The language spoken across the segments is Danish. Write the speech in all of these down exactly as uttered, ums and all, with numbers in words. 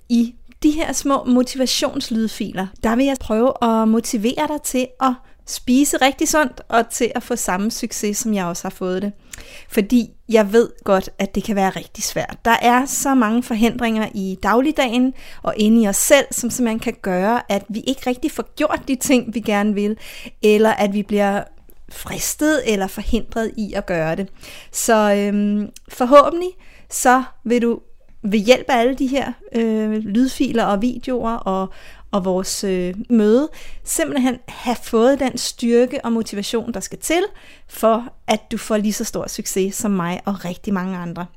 i de her små motivationslydfiler, der vil jeg prøve at motivere dig til at spise rigtig sundt og til at få samme succes, som jeg også har fået det. Fordi jeg ved godt, at det kan være rigtig svært. Der er så mange forhindringer i dagligdagen og inde i os selv, som simpelthen kan gøre, at vi ikke rigtig får gjort de ting, vi gerne vil, eller at vi bliver fristet eller forhindret i at gøre det. Så øhm, forhåbentlig så vil du ved hjælp af alle de her øh, lydfiler og videoer og, og vores øh, møde, simpelthen have fået den styrke og motivation, der skal til, for at du får lige så stor succes som mig og rigtig mange andre.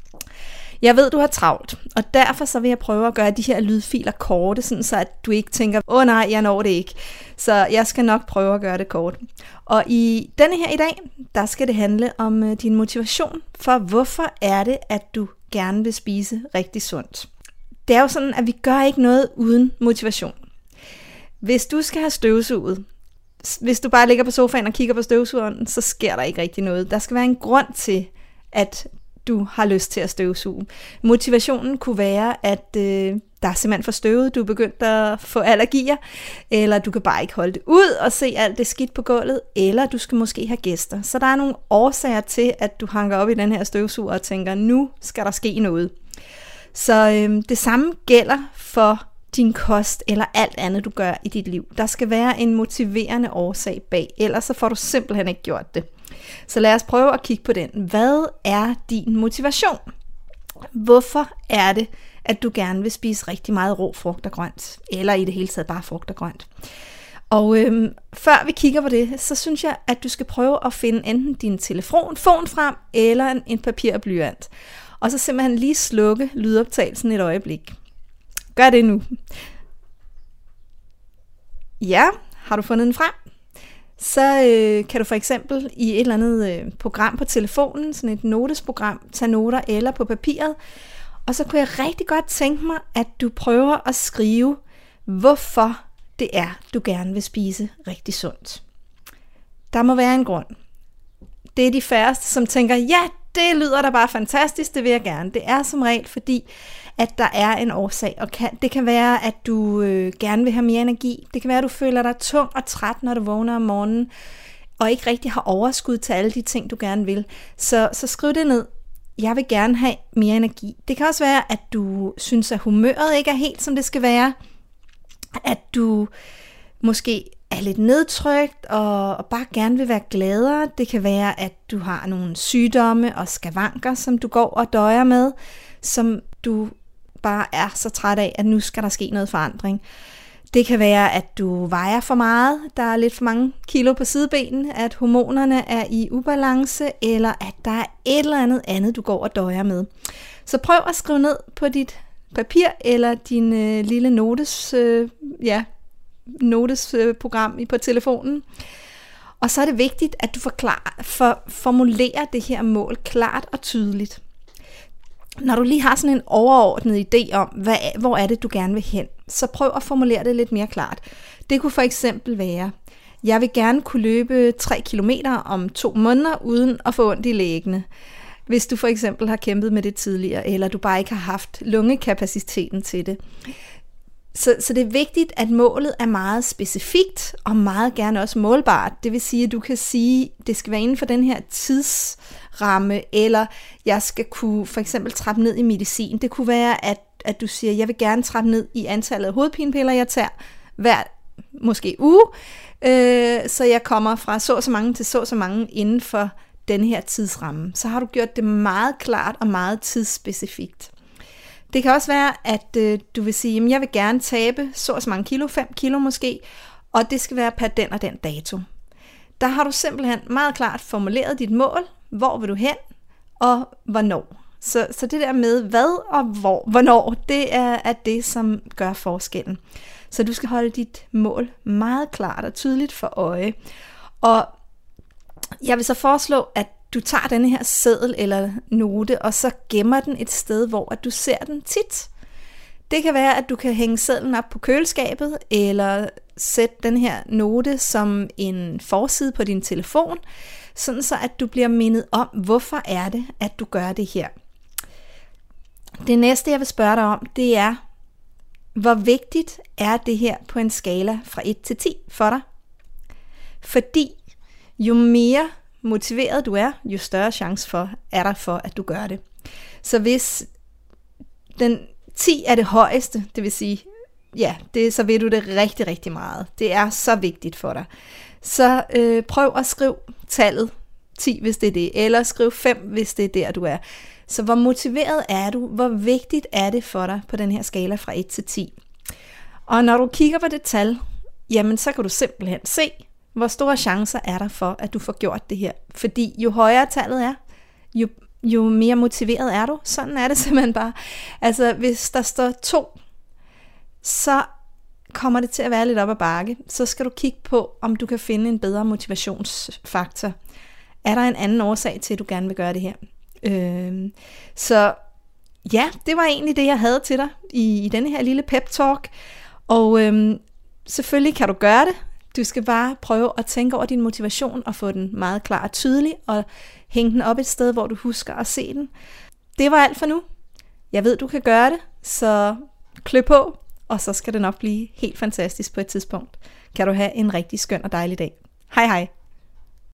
Jeg ved, du har travlt, og derfor så vil jeg prøve at gøre de her lydfiler korte, sådan så at du ikke tænker, åh nej, jeg når det ikke. Så jeg skal nok prøve at gøre det kort. Og i denne her i dag, der skal det handle om øh, din motivation for, hvorfor er det, at du gerne vil spise rigtig sundt. Det er jo sådan, at vi gør ikke noget uden motivation. Hvis du skal have støvsuget, hvis du bare ligger på sofaen og kigger på støvsugeren, så sker der ikke rigtig noget. Der skal være en grund til, at du har lyst til at støvsuge. Motivationen kunne være, at øh, der er simpelthen for støvet, du er begyndt at få allergier, eller du kan bare ikke holde det ud og se alt det skidt på gulvet, eller du skal måske have gæster. Så der er nogle årsager til, at du hanker op i den her støvsuger og tænker, nu skal der ske noget. Så øh, det samme gælder for din kost eller alt andet, du gør i dit liv. Der skal være en motiverende årsag bag, ellers så får du simpelthen ikke gjort det. Så lad os prøve at kigge på den. Hvad er din motivation? Hvorfor er det, at du gerne vil spise rigtig meget rå frugt og grønt? Eller i det hele taget bare frugt og grønt? Og øhm, før vi kigger på det, så synes jeg, at du skal prøve at finde enten din telefon frem, eller en, en papir og blyant. Og så simpelthen lige slukke lydoptagelsen et øjeblik. Gør det nu. Ja, har du fundet den frem? Så øh, kan du for eksempel i et eller andet øh, program på telefonen, sådan et notesprogram, tage noter eller på papiret. Og så kunne jeg rigtig godt tænke mig, at du prøver at skrive, hvorfor det er, du gerne vil spise rigtig sundt. Der må være en grund. Det er de færreste, som tænker, ja, det lyder da bare fantastisk, det vil jeg gerne. Det er som regel fordi, at der er en årsag, og kan, det kan være, at du øh, gerne vil have mere energi. Det kan være, at du føler dig tung og træt, når du vågner om morgenen, og ikke rigtig har overskud til alle de ting, du gerne vil. Så, så skriv det ned. Jeg vil gerne have mere energi. Det kan også være, at du synes, at humøret ikke er helt, som det skal være. At du måske er lidt nedtrykt og, og bare gerne vil være gladere. Det kan være, at du har nogle sygdomme og skavanker, som du går og døjer med, som du bare er så træt af, at nu skal der ske noget forandring. Det kan være, at du vejer for meget, der er lidt for mange kilo på sidebenen, at hormonerne er i ubalance, eller at der er et eller andet andet, du går og døjer med. Så prøv at skrive ned på dit papir eller din øh, lille notes, øh, ja, notesprogram på telefonen. Og så er det vigtigt, at du forklarer, for, formulerer det her mål klart og tydeligt. Når du lige har sådan en overordnet idé om, hvad, hvor er det, du gerne vil hen, så prøv at formulere det lidt mere klart. Det kunne for eksempel være, jeg vil gerne kunne løbe tre kilometer om to måneder, uden at få ondt i læggene. Hvis du for eksempel har kæmpet med det tidligere, eller du bare ikke har haft lungekapaciteten til det. Så, så det er vigtigt, at målet er meget specifikt, og meget gerne også målbart. Det vil sige, at du kan sige, at det skal være inden for den her tidsramme, eller jeg skal kunne for eksempel trappe ned i medicin. Det kunne være, at, at du siger, at jeg vil gerne trappe ned i antallet af hovedpinepiller, jeg tager hver måske uge, øh, så jeg kommer fra så og så mange til så og så mange inden for den her tidsramme. Så har du gjort det meget klart og meget tidsspecifikt. Det kan også være, at øh, du vil sige, at jeg vil gerne tabe så og så mange kilo, fem kilo måske, og det skal være per den og den dato. Der har du simpelthen meget klart formuleret dit mål, hvor vil du hen, og hvornår. Så, så det der med hvad og hvor, hvornår, det er, er det, som gør forskellen. Så du skal holde dit mål meget klart og tydeligt for øje. Og jeg vil så foreslå, at du tager denne her seddel eller note, og så gemmer den et sted, hvor at du ser den tit. Det kan være, at du kan hænge sedlen op på køleskabet, eller sætte den her note som en forside på din telefon, sådan så at du bliver mindet om, hvorfor er det, at du gør det her. Det næste, jeg vil spørge dig om, det er, hvor vigtigt er det her på en skala fra et til ti for dig? Fordi jo mere motiveret du er, jo større chance for, er der for, at du gør det. Så hvis den ti er det højeste, det vil sige, ja, det, så ved du det rigtig, rigtig meget. Det er så vigtigt for dig. Så øh, prøv at skrive tallet ti, hvis det er det, eller skriv fem, hvis det er der, du er. Så hvor motiveret er du? Hvor vigtigt er det for dig på den her skala fra et til ti? Og når du kigger på det tal, jamen så kan du simpelthen se, hvor store chancer er der for, at du får gjort det her. Fordi jo højere tallet er, jo, jo mere motiveret er du. Sådan er det simpelthen bare. Altså hvis der står to, så kommer det til at være lidt op ad bakke. Så skal du kigge på, om du kan finde en bedre motivationsfaktor. Er der en anden årsag til, at du gerne vil gøre det her? Øh, så ja, det var egentlig det, jeg havde til dig i, i denne her lille pep-talk. Og øh, selvfølgelig kan du gøre det. Du skal bare prøve at tænke over din motivation og få den meget klar og tydelig og hænge den op et sted, hvor du husker at se den. Det var alt for nu. Jeg ved, du kan gøre det, så klø på, og så skal det nok blive helt fantastisk på et tidspunkt. Kan du have en rigtig skøn og dejlig dag. Hej hej.